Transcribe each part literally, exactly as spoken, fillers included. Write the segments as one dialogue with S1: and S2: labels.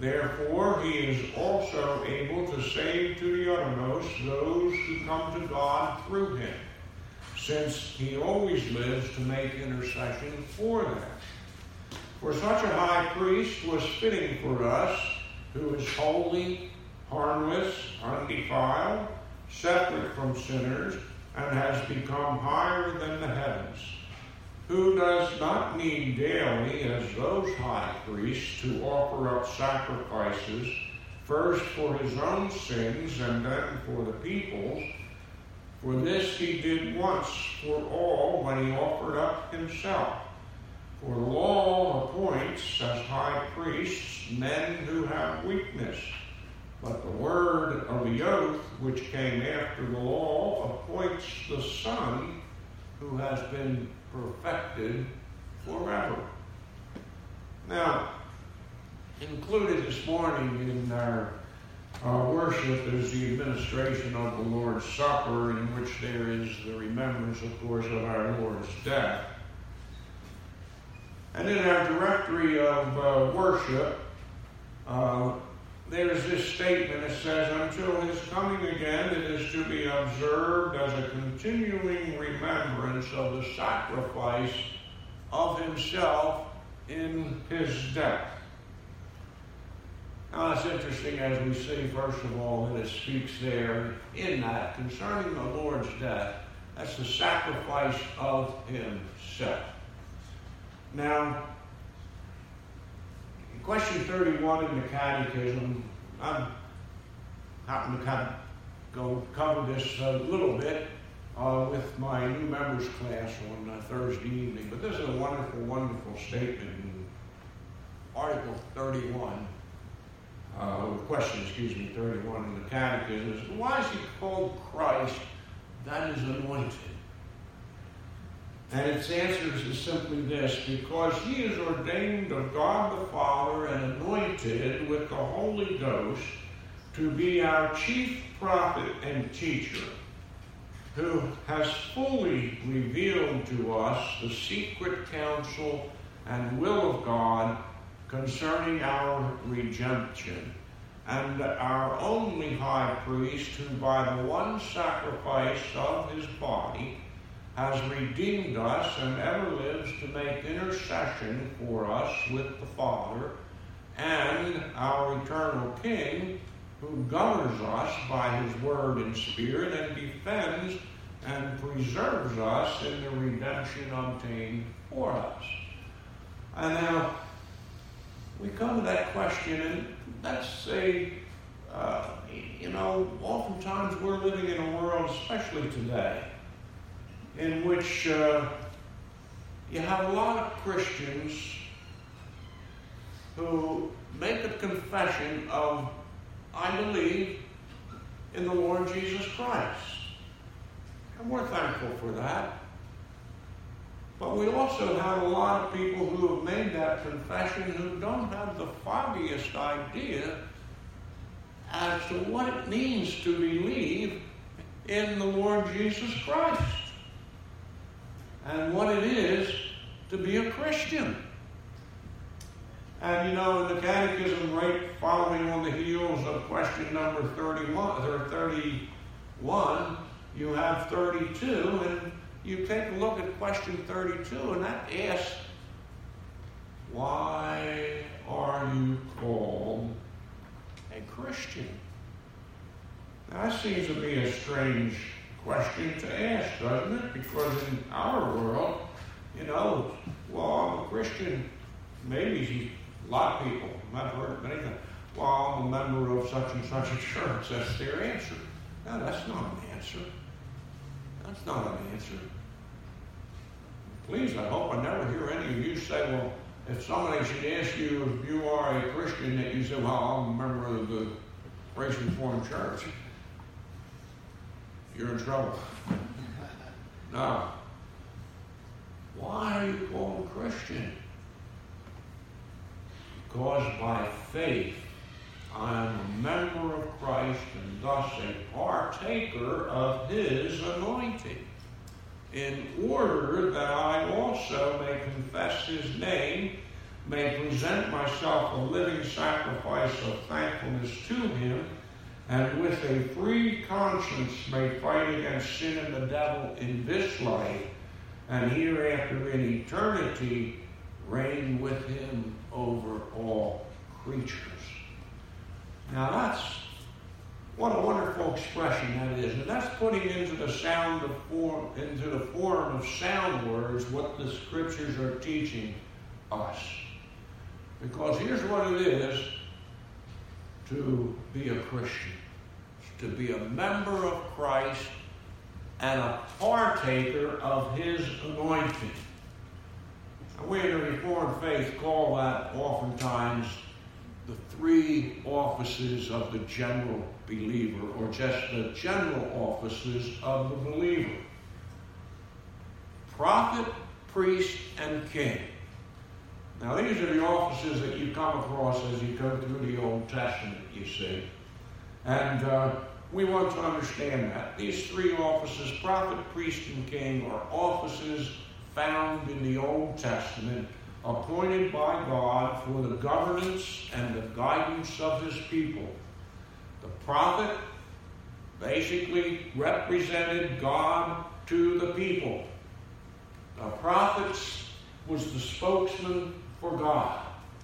S1: Therefore, he is also able to save to the uttermost those who come to God through him, since he always lives to make intercession for them. For such a high priest was fitting for us, who is holy, harmless, undefiled, separate from sinners, and has become higher than the heavens, who does not need daily, as those high priests, to offer up sacrifices, first for his own sins and then for the people's. For this he did once for all when he offered up himself. For the law appoints as high priests men who have weakness, but the word of the oath, which came after the law, appoints the Son, who has been perfected forever. Now, included this morning in our uh, worship is the administration of the Lord's Supper, in which there is the remembrance, of course, of our Lord's death. And in our directory of uh, worship, uh, there's this statement that says, until his coming again, it is to be observed as a continuing remembrance of the sacrifice of himself in his death. Now, it's interesting as we see, first of all, that it speaks there in that concerning the Lord's death, that's the sacrifice of himself. Now, question thirty-one in the Catechism, I happen to kind of go cover this a little bit uh, with my new members class on uh, Thursday evening, but this is a wonderful, wonderful statement in Article thirty-one, uh, question, excuse me, thirty-one in the Catechism. Is, why is he called Christ that is anointed? And its answer is simply this: because he is ordained of God the Father and anointed with the Holy Ghost to be our chief prophet and teacher, who has fully revealed to us the secret counsel and will of God concerning our redemption, and our only high priest, who by the one sacrifice of his body has redeemed us and ever lives to make intercession for us with the Father, and our eternal King, who governs us by his word and spirit and defends and preserves us in the redemption obtained for us. And now, we come to that question, and let's say, uh, you know, oftentimes we're living in a world, especially today, in which uh, you have a lot of Christians who make a confession of, I believe in the Lord Jesus Christ. And we're thankful for that. But we also have a lot of people who have made that confession who don't have the foggiest idea as to what it means to believe in the Lord Jesus Christ and what it is to be a Christian. And you know, in the Catechism, right following on the heels of question number thirty-one, or thirty-one, you have thirty-two, and you take a look at question thirty-two, and that asks, why are you called a Christian? Now, that seems to be a strange question to ask, doesn't it? Because in our world, you know, well, I'm a Christian. Maybe a lot of people, I've heard many times, well, I'm a member of such and such a church. That's their answer. No, that's not an answer. That's not an answer. Please, I hope I never hear any of you say, well, if somebody should ask you if you are a Christian, that you say, well, I'm a member of the Grace Reformed Church. You're in trouble. No. Why are you called a Christian? Because by faith I am a member of Christ and thus a partaker of his anointing, in order that I also may confess his name may present myself a living sacrifice of thankfulness to him, and with a free conscience may fight against sin and the devil in this life, and hereafter in eternity reign with him over all creatures. Now that's, what a wonderful expression that is. And that's putting into the sound of form, into the form of sound words what the scriptures are teaching us. Because here's what it is to be a Christian, to be a member of Christ and a partaker of his anointing. And we in the Reformed faith call that oftentimes the three offices of the general believer, or just the general offices of the believer: prophet, priest, and king. Now, these are the offices that you come across as you go through the Old Testament, you see. And uh, we want to understand that. These three offices, prophet, priest, and king, are offices found in the Old Testament, appointed by God for the governance and the guidance of his people. The prophet basically represented God to the people. The prophet was the spokesman for God.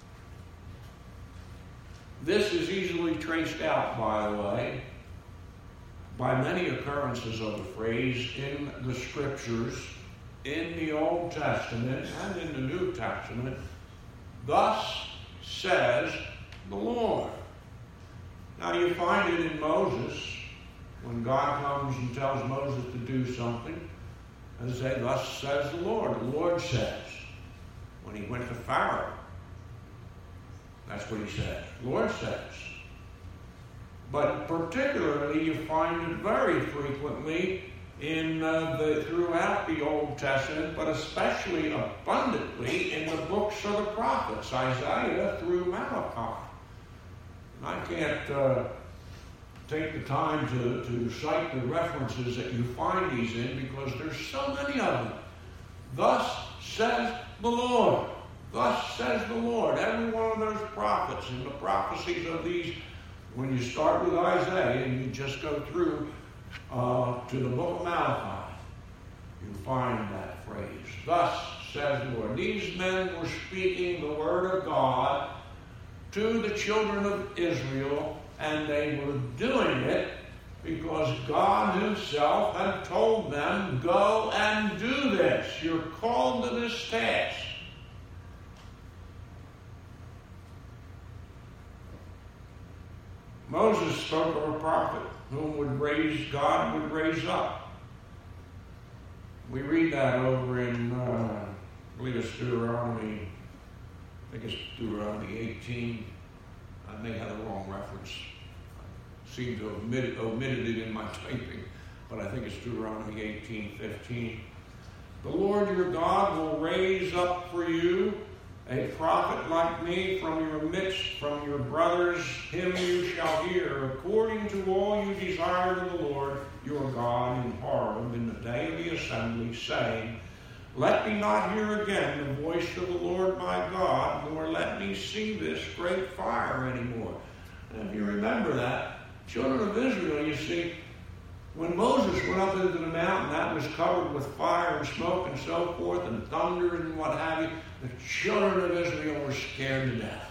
S1: This is easily traced out, by the way, by many occurrences of the phrase in the scriptures, in the Old Testament and in the New Testament. Thus says the Lord. Now you find it in Moses, when God comes and tells Moses to do something, and say, thus says the Lord. The Lord says. When he went to Pharaoh, that's what he said. The Lord says. But particularly, you find it very frequently in uh, the throughout the Old Testament, but especially abundantly in the books of the prophets, Isaiah through Malachi. And I can't uh, take the time to, to cite the references that you find these in, because there's so many of them. Thus says the Lord. Thus says the Lord. Every one of those prophets and the prophecies of these, when you start with Isaiah and you just go through uh, to the book of Malachi, you find that phrase. Thus says the Lord. These men were speaking the word of God to the children of Israel, and they were doing it because God himself had told them, go and do this. You're called to this task. Moses spoke of a prophet whom would raise, God would raise up. We read that over in, uh, I believe it's Deuteronomy, I think it's Deuteronomy eighteen. I may have the wrong reference. I seem to have omitted, omitted it in my typing, but I think it's Deuteronomy eighteen fifteen. The Lord your God will raise up for you a prophet like me from your midst, from your brothers. Him you shall hear, according to all you desired of the Lord your God in Horeb in the day of the assembly, saying, let me not hear again the voice of the Lord my God, nor let me see this great fire anymore. And if you remember that, children of Israel, you see, when Moses went up into the mountain, that was covered with fire and smoke and so forth, and thunder and what have you. The children of Israel were scared to death.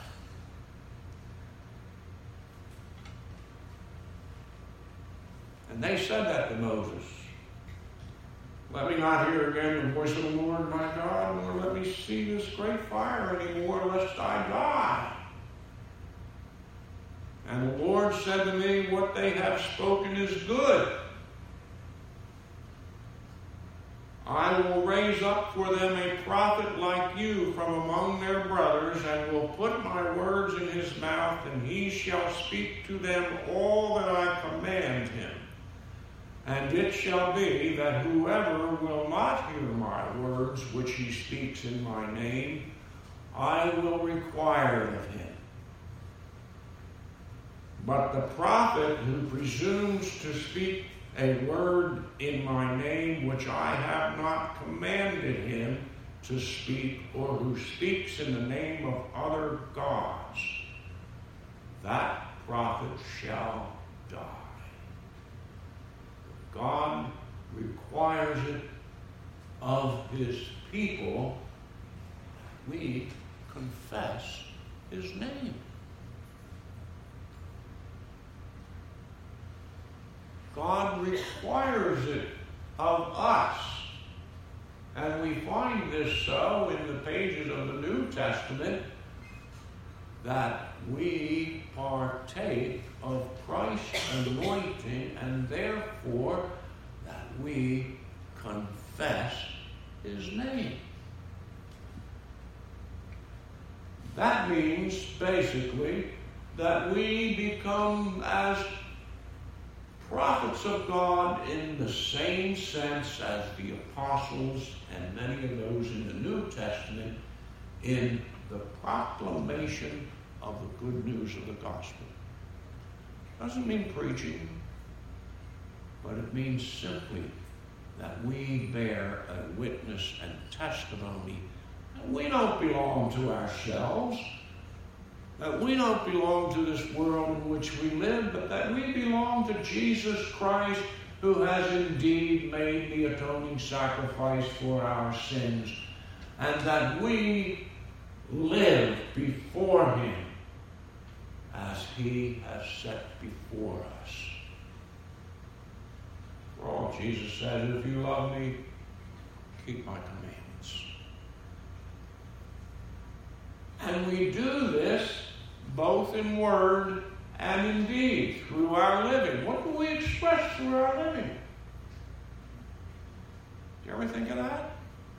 S1: And they said that to Moses. Let me not hear again the voice of the Lord my God, nor let me see this great fire anymore, lest I die. And the Lord said to me, what they have spoken is good. I will raise up for them a prophet like you from among their brothers, and will put my words in his mouth, and he shall speak to them all that I command him. And it shall be that whoever will not hear my words, which he speaks in my name, I will require of him. But the prophet who presumes to speak a word in my name which I have not commanded him, to speak or who speaks in the name of other gods, that prophet shall die. God requires it of his people that we confess his name. God requires it of us. And we find this so in the pages of the New Testament, that we partake of Christ's anointing, and therefore that we confess his name. That means basically that we become as prophets of God in the same sense as the apostles and many of those in the New Testament in the proclamation of the good news of the gospel. Doesn't mean preaching, but it means simply that we bear a witness and testimony that we don't belong to ourselves, that we don't belong to this world in which we live, but that we belong to Jesus Christ, who has indeed made the atoning sacrifice for our sins, and that we live before him as he has set before us. For all, Jesus said, if you love me, keep my commandments. And we do this both in word and in deed, through our living. What do we express through our living? Do you ever think of that?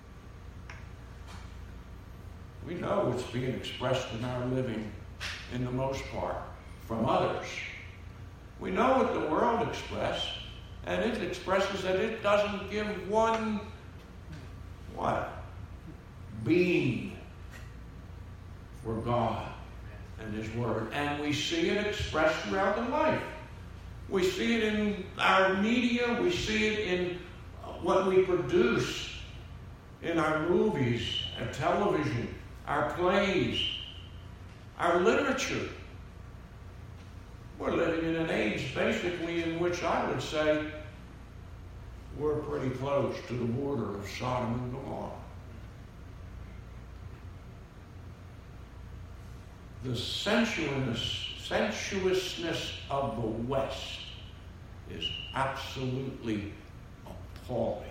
S1: We know it's being expressed in our living in the most part from others. We know what the world expresses, and it expresses that it doesn't give one, what? Being for God and his word. And we see it expressed throughout the life. We see it in our media. We see it in what we produce in our movies, our television, our plays, our literature. We're living in an age basically in which I would say we're pretty close to the border of Sodom and Gomorrah. The sensuousness, sensuousness of the West is absolutely appalling.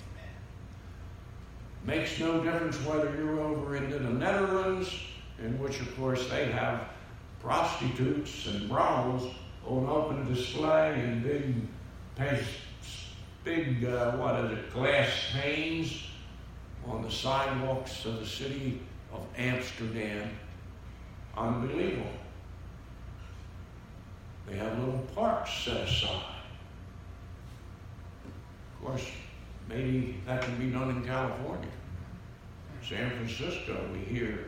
S1: Makes no difference whether you're over into the Netherlands, in which, of course, they have prostitutes and brothels on open display and big, big uh, what is it, glass panes on the sidewalks of the city of Amsterdam. Unbelievable. They have little parks set aside. Of course, maybe that can be done in California. San Francisco, we hear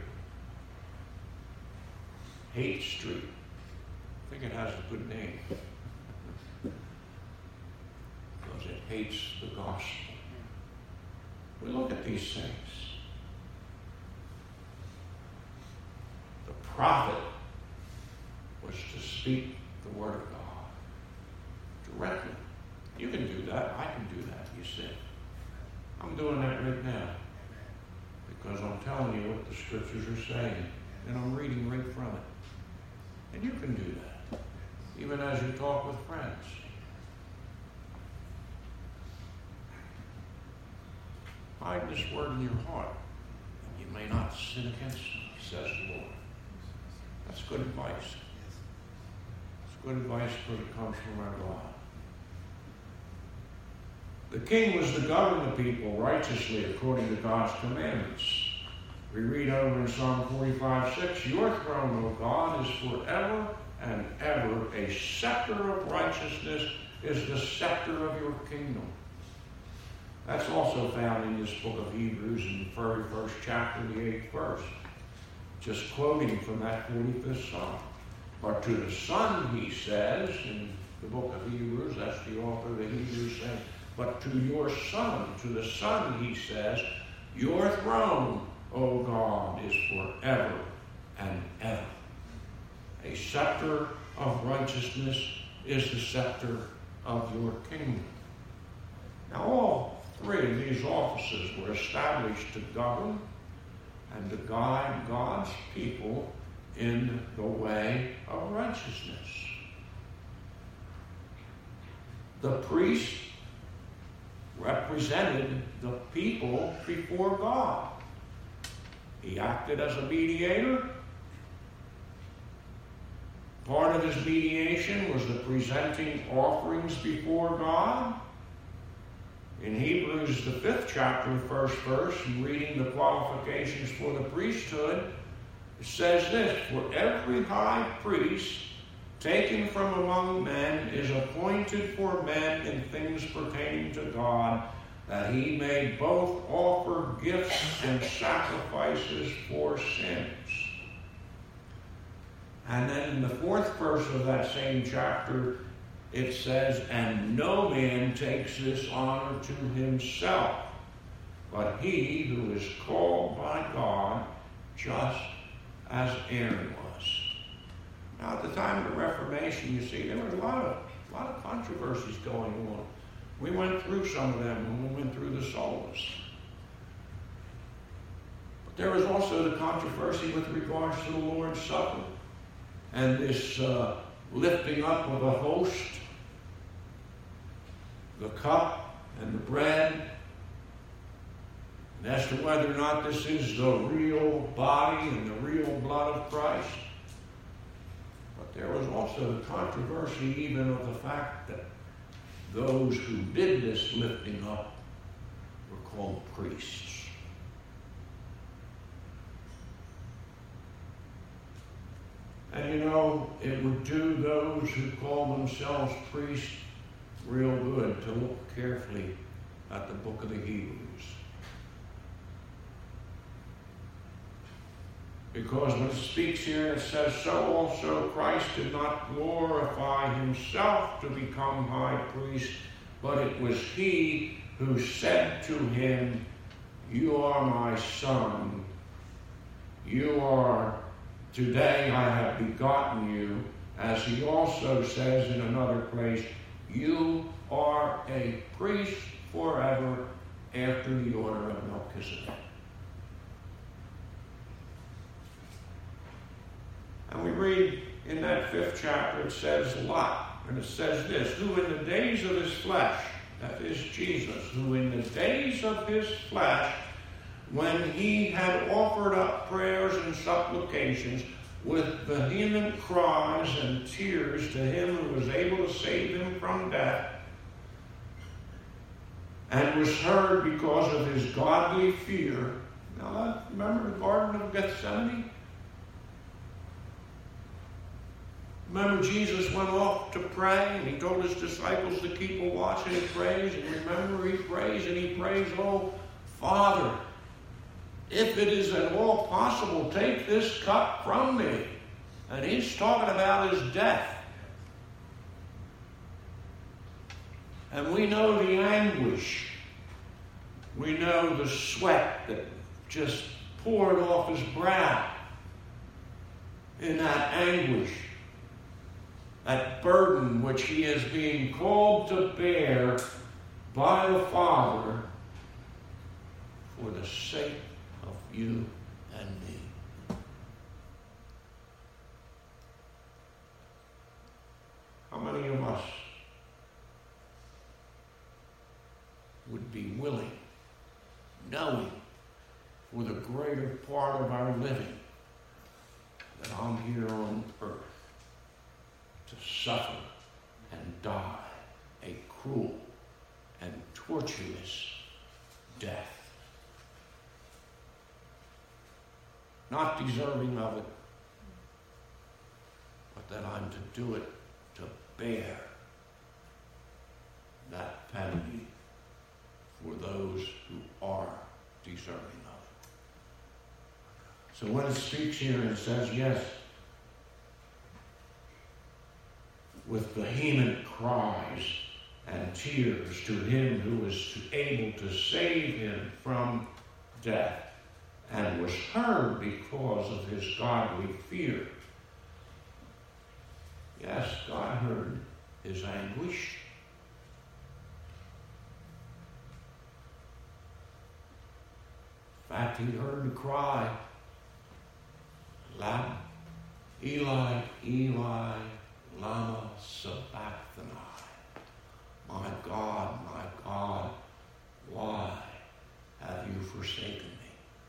S1: Hate Street. I think it has a good name. Because it hates the gospel. We look at these things. The prophet was to speak the word of God directly. You can do that. I can do that, you see. I'm doing that right now. Because I'm telling you what the scriptures are saying. And I'm reading right from it. And you can do that. Even as you talk with friends. Hide this word in your heart. And you may not sin against me, says the Lord. That's good advice. It's good advice because it comes from our God. The king was to govern the people righteously according to God's commandments. We read over in Psalm forty-five six, your throne, O God, is forever and ever. A scepter of righteousness is the scepter of your kingdom. That's also found in this book of Hebrews in the very first chapter, the eighth verse. Just quoting from that forty-fifth Psalm. But to the Son, he says, in the book of Hebrews, that's the author of the Hebrews saying, but to your Son, to the Son, he says, Your throne, O God, is forever and ever. A scepter of righteousness is the scepter of your kingdom. Now, all three of these offices were established to govern and to guide God's people in the way of righteousness. The priest represented the people before God. He acted as a mediator. Part of his mediation was the presenting offerings before God. In Hebrews, the fifth chapter, the first verse, and reading the qualifications for the priesthood, it says this: for every high priest taken from among men is appointed for men in things pertaining to God, that he may both offer gifts and sacrifices for sins. And then in the fourth verse of that same chapter, it says, and no man takes this honor to himself, but he who is called by God, just as Aaron was. Now, at the time of the Reformation, you see, there was a lot of, a lot of controversies going on. We went through some of them when we went through the solas. But there was also the controversy with regards to the Lord's Supper and this uh, lifting up of the host, the cup and the bread, and as to whether or not this is the real body and the real blood of Christ. But there was also the controversy even of the fact that those who did this lifting up were called priests. And you know, it would do those who call themselves priests real good to look carefully at the book of the Hebrews. Because when it speaks here, it says, so also Christ did not glorify himself to become high priest, but it was he who said to him, you are my son. You are, today I have begotten you. As he also says in another place, you are a priest forever after the order of Melchizedek. And we read in that fifth chapter, it says a lot. And it says this, who in the days of his flesh, that is Jesus, who in the days of his flesh, when he had offered up prayers and supplications with vehement cries and tears to him who was able to save him from death, and was heard because of his godly fear. Now, remember the Garden of Gethsemane? Remember, Jesus went off to pray, and he told his disciples to keep a watch, and he prays, and remember, he prays, and he prays, oh, Father, if it is at all possible, take this cup from me. And he's talking about his death. And we know the anguish. We know the sweat that just poured off his brow in that anguish. That burden which he is being called to bear by the Father for the sake of you and me. How many of us would be willing, knowing for the greater part of our living that I'm here on earth to suffer and die a cruel and tortuous death? Not deserving of it, but that I'm to do it to bear that penalty for those who are deserving of it. So when it speaks here and says, yes, with vehement cries and tears to him who is able to save him from death, and was heard because of his godly fear. Yes, God heard his anguish. In fact, he heard the cry, loud, Eli, Eli, lama sabachthani. My God, my God, why have you forsaken me?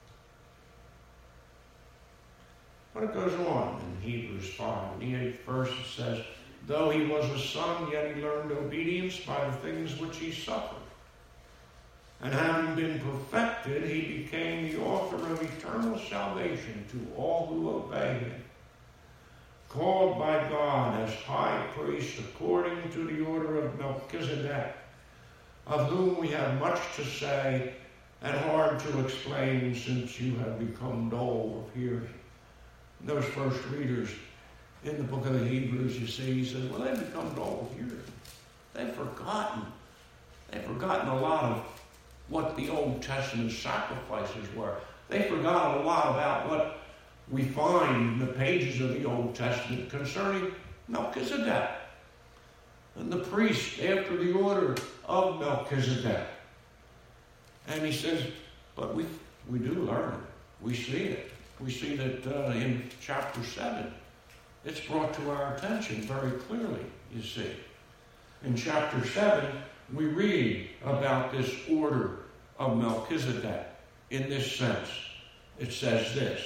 S1: But it goes on in Hebrews five. In the eighth verse it says, though he was a son, yet he learned obedience by the things which he suffered. And having been perfected, he became the author of eternal salvation to all who obey him, called by God as high priest according to the order of Melchizedek, of whom we have much to say and hard to explain, since you have become dull of hearing. Those first readers in the book of the Hebrews, you see, he says, well, they've become dull of hearing. They've forgotten. They've forgotten a lot of what the Old Testament sacrifices were. They forgot a lot about what we find in the pages of the Old Testament concerning Melchizedek and the priest after the order of Melchizedek. And he says, but we we do learn it. We see it. We see that uh, in chapter seven, it's brought to our attention very clearly, you see. In chapter seven, we read about this order of Melchizedek in this sense. It says this.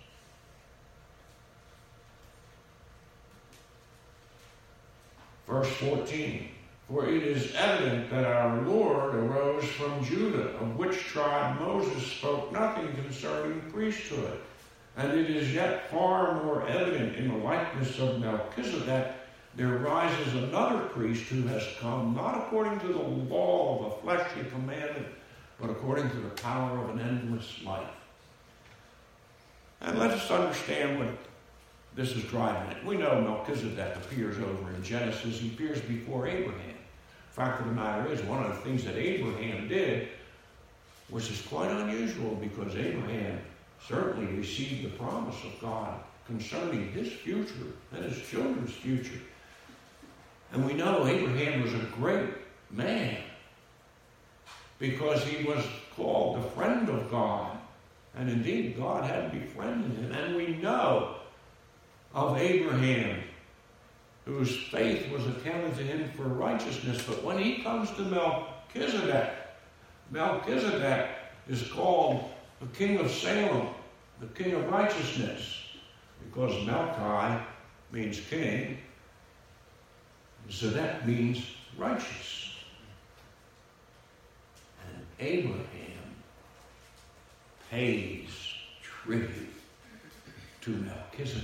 S1: Verse fourteen, for it is evident that our Lord arose from Judah, of which tribe Moses spoke nothing concerning priesthood. And it is yet far more evident in the likeness of Melchizedek, there rises another priest who has come not according to the law of a fleshly commandment, but according to the power of an endless life. And let us understand what this is driving at. We know Melchizedek appears over in Genesis. He appears before Abraham. The fact of the matter is, one of the things that Abraham did, which is quite unusual, because Abraham certainly received the promise of God concerning his future and his children's future. And we know Abraham was a great man because he was called the friend of God. And indeed, God had befriended him. And we know of Abraham, whose faith was accounted to him for righteousness. But when he comes to Melchizedek, Melchizedek is called the king of Salem, the king of righteousness, because Melchi means king, and Zedek means righteous. And Abraham pays tribute to Melchizedek.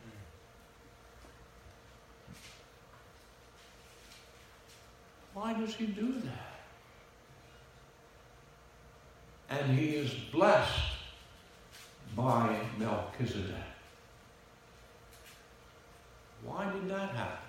S1: Why does he do that? And he is blessed by Melchizedek. Why did that happen?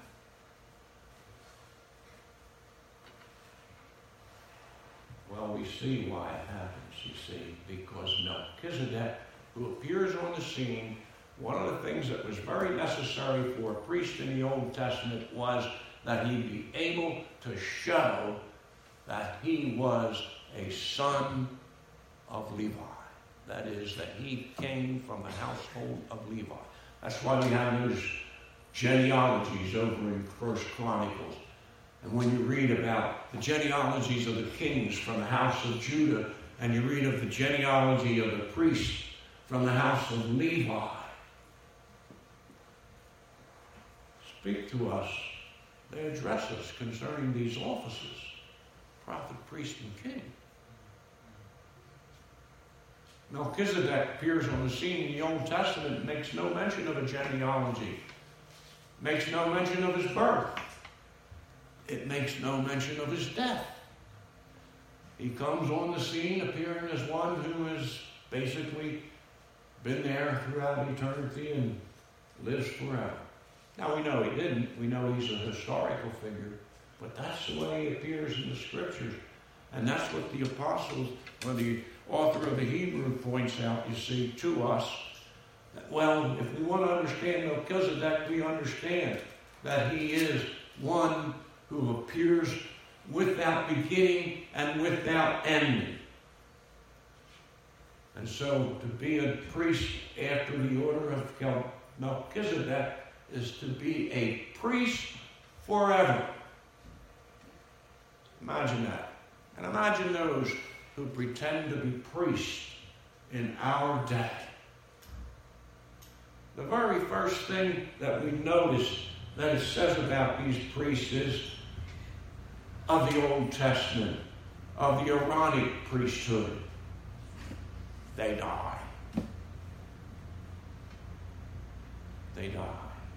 S1: Well, we see why it happens, you see, because Melchizedek, who appears on the scene, one of the things that was very necessary for a priest in the Old Testament was that he be able to show that he was a son of Levi. That is, that he came from the household of Levi. That's why we have those genealogies over in First Chronicles. And when you read about the genealogies of the kings from the house of Judah, and you read of the genealogy of the priests from the house of Levi, speak to us. They address us concerning these offices, prophet, priest, and king. Melchizedek appears on the scene in the Old Testament and makes no mention of a genealogy, makes no mention of his birth. It makes no mention of his death. He comes on the scene appearing as one who has basically been there throughout eternity and lives forever. Now, we know he didn't. We know he's a historical figure, but that's the way he appears in the Scriptures. And that's what the apostles, or the author of the Hebrew points out, you see, to us, that, well, if we want to understand Melchizedek, we understand that he is one who appears without beginning and without ending. And so to be a priest after the order of Melchizedek is to be a priest forever. Imagine that. And imagine those who pretend to be priests in our day. The very first thing that we notice that it says about these priests is of the Old Testament, of the Aaronic priesthood. They die. They die.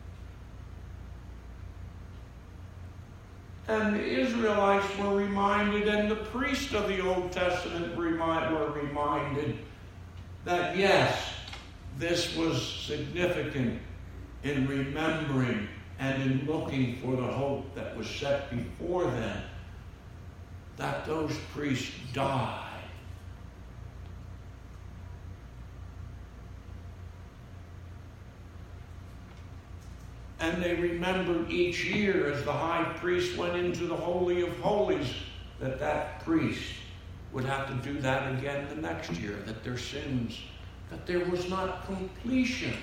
S1: And the Israelites were reminded, and the priests of the Old Testament remind, were reminded that yes, this was significant in remembering and in looking for the hope that was set before them, that those priests died. And they remembered each year as the high priest went into the Holy of Holies that that priest would have to do that again the next year, that their sins, that there was not completion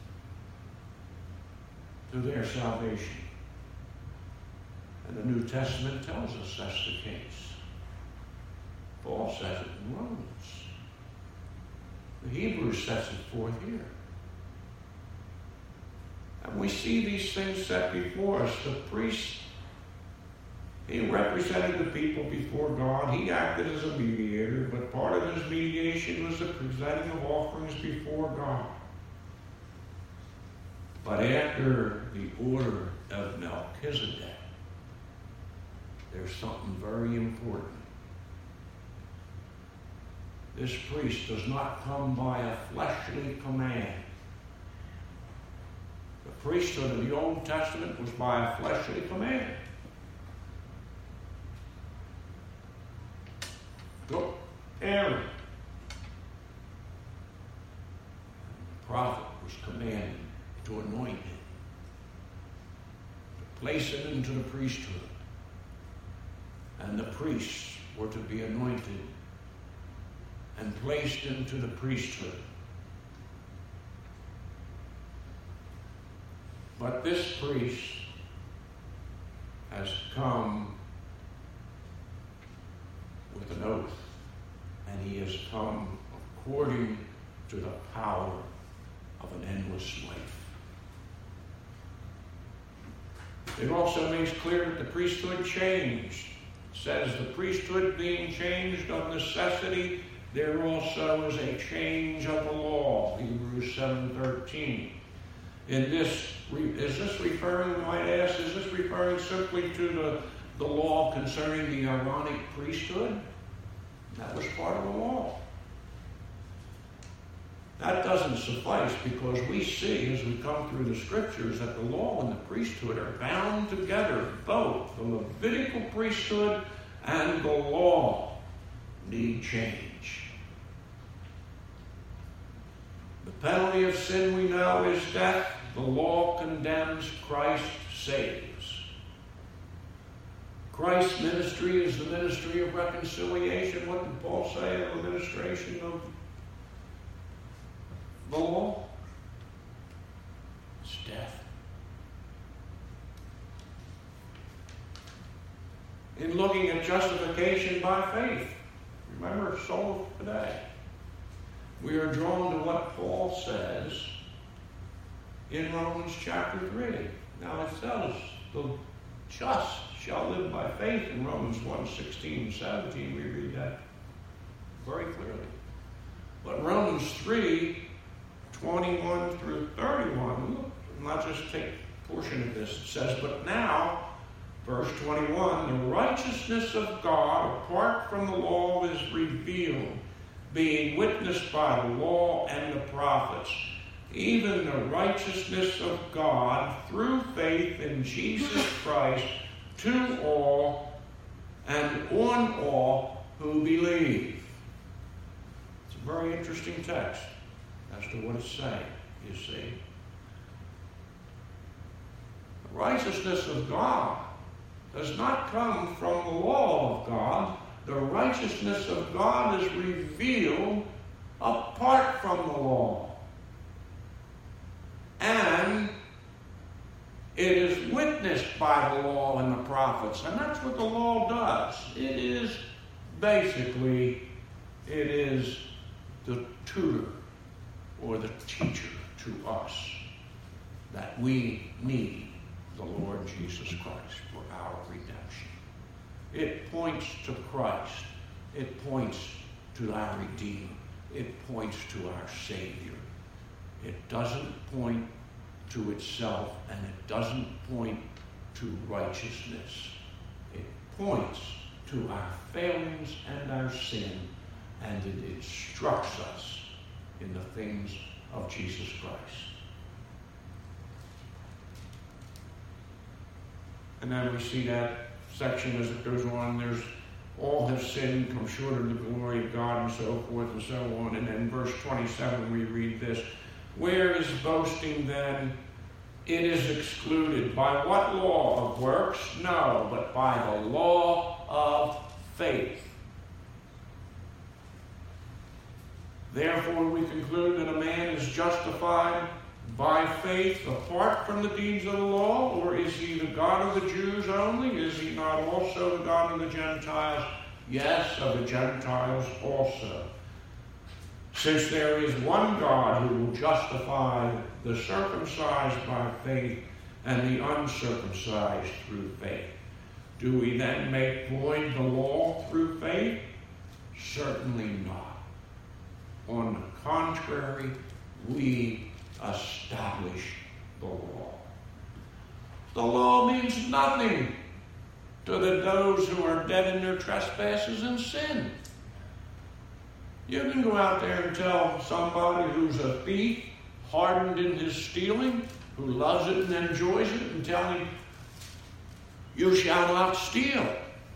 S1: to their salvation. And the New Testament tells us that's the case. Paul says it in Romans. The Hebrews sets it forth here. And we see these things set before us. The priest, he represented the people before God. He acted as a mediator, but part of his mediation was the presenting of offerings before God. But after the order of Melchizedek, there's something very important. This priest does not come by a fleshly command. The priesthood of the Old Testament was by a fleshly command. Go, Aaron. The prophet was commanded to anoint him, to place him into the priesthood. And the priests were to be anointed and placed into the priesthood. But this priest has come with an oath, and he has come according to the power of an endless life. It also makes clear that the priesthood changed. It says the priesthood being changed of necessity, there also is a change of the law, Hebrews seven thirteen. In this, is this referring, I might ask, is this referring simply to the, the law concerning the Aaronic priesthood? That was part of the law. That doesn't suffice, because we see as we come through the scriptures that the law and the priesthood are bound together. Both the Levitical priesthood and the law need change. The penalty of sin, we know, is death. The law condemns, Christ saves. Christ's ministry is the ministry of reconciliation. What did Paul say of the ministration of the law? It's death. In looking at justification by faith, remember, soul of today, we are drawn to what Paul says in Romans chapter three. Now it says the just shall live by faith. In Romans one sixteen, seventeen, we read that very clearly. But Romans three, twenty-one through thirty-one, I'll just take a portion of this. It says, but now, verse twenty-one, the righteousness of God apart from the law is revealed, being witnessed by the law and the prophets, even the righteousness of God through faith in Jesus Christ to all and on all who believe. Very interesting text as to what it's saying, you see. The righteousness of God does not come from the law of God. The righteousness of God is revealed apart from the law. And it is witnessed by the law and the prophets. And that's what the law does. It is basically, it is the tutor or the teacher to us that we need the Lord Jesus Christ for our redemption. It points to Christ. It points to our Redeemer. It points to our Savior. It doesn't point to itself, and it doesn't point to righteousness. It points to our failings and our sin, and it instructs us in the things of Jesus Christ. And then we see that section as it goes on. There's all have sinned, come short of the glory of God, and so forth and so on. And then verse twenty-seven, we read this. Where is boasting then? It is excluded. By what law of works? No, but by the law of faith. Therefore we conclude that a man is justified by faith apart from the deeds of the law, or is he the God of the Jews only? Is he not also the God of the Gentiles? Yes, of the Gentiles also. Since there is one God who will justify the circumcised by faith and the uncircumcised through faith, do we then make void the law through faith? Certainly not. On the contrary, we establish the law. The law means nothing to the, those who are dead in their trespasses and sin. You can go out there and tell somebody who's a thief, hardened in his stealing, who loves it and enjoys it, and tell him, you shall not steal.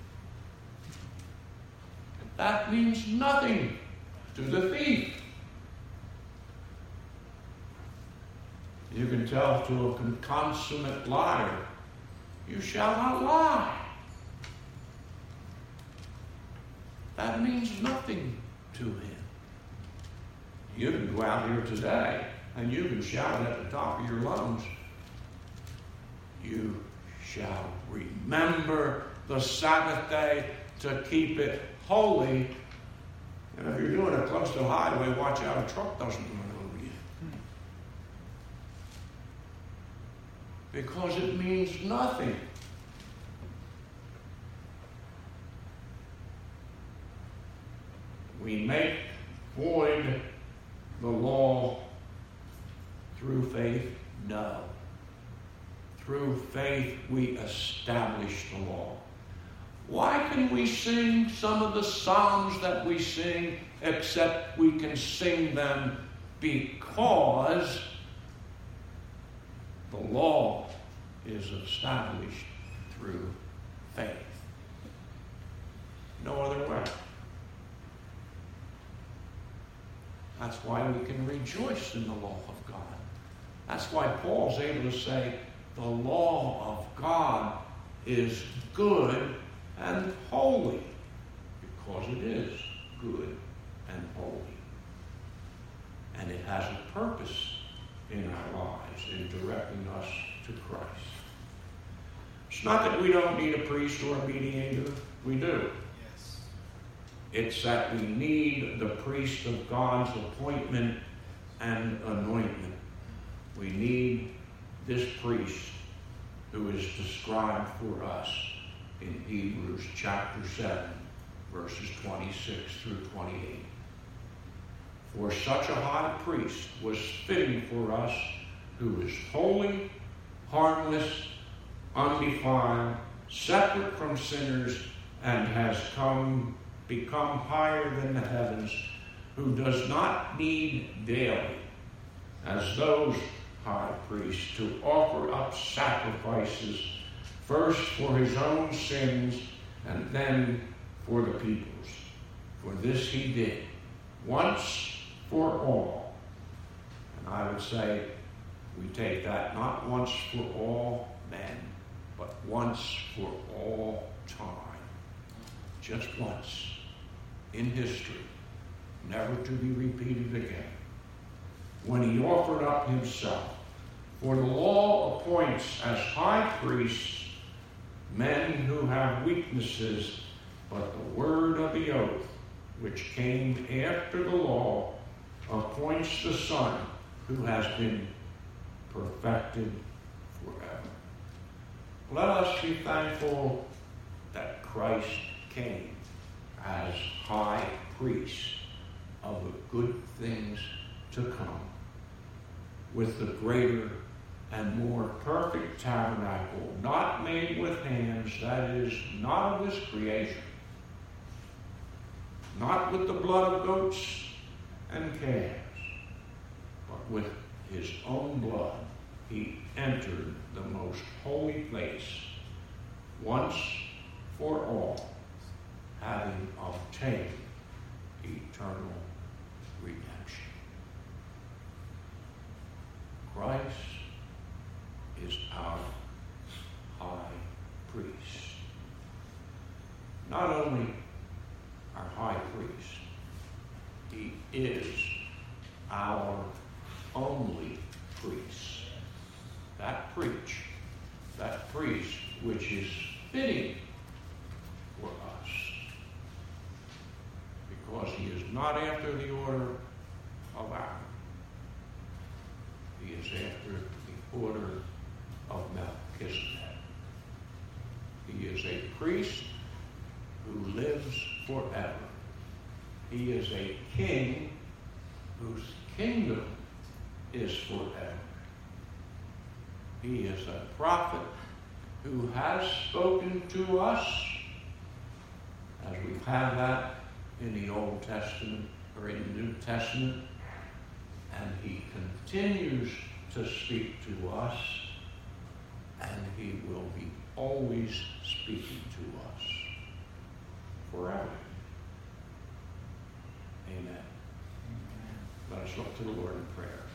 S1: That means nothing to the thief. You can tell to a consummate liar, you shall not lie. That means nothing to him. You can go out here today and you can shout at the top of your lungs, you shall remember the Sabbath day to keep it holy. And if you're doing it close to the highway, watch out a truck doesn't run over you. Because it means nothing. We make void the law through faith? No. Through faith we establish the law. Why can we sing some of the psalms that we sing, except we can sing them because the law is established through faith? No other way. That's why we can rejoice in the law of God. That's why Paul's able to say the law of God is good and holy, because it is good and holy. And it has a purpose in our lives in directing us to Christ. It's not that we don't need a priest or a mediator. We do. Yes. It's that we need the priest of God's appointment and anointment. We need this priest who is described for us in Hebrews chapter seven, verses twenty-six through twenty-eight. For such a high priest was fitting for us, who is holy, harmless, undefiled, separate from sinners, and has come become higher than the heavens, who does not need daily, as those high priests, to offer up sacrifices, first for his own sins and then for the people's. For this he did once for all. And I would say we take that not once for all men, but once for all time. Just once in history, never to be repeated again. When he offered up himself, for the law appoints as high priests men who have weaknesses, but the word of the oath, which came after the law, appoints the Son who has been perfected forever. Let us be thankful that Christ came as high priest of the good things to come, with the greater and more perfect tabernacle, not made with hands, that is, not of his creation, not with the blood of goats and calves, but with his own blood he entered the most holy place once for all, having obtained eternal redemption. Christ is our high priest. Not only our high priest, he is our only priest. That preach, that priest which is fitting for us, because he is not after the order of Aaron. He is after the order of Melchizedek. He is a priest who lives forever. He is a king whose kingdom is forever. He is a prophet who has spoken to us, as we have that in the Old Testament or in the New Testament, and he continues to speak to us, and he will be always speaking to us forever. Amen. Amen. Let us look to the Lord in prayer.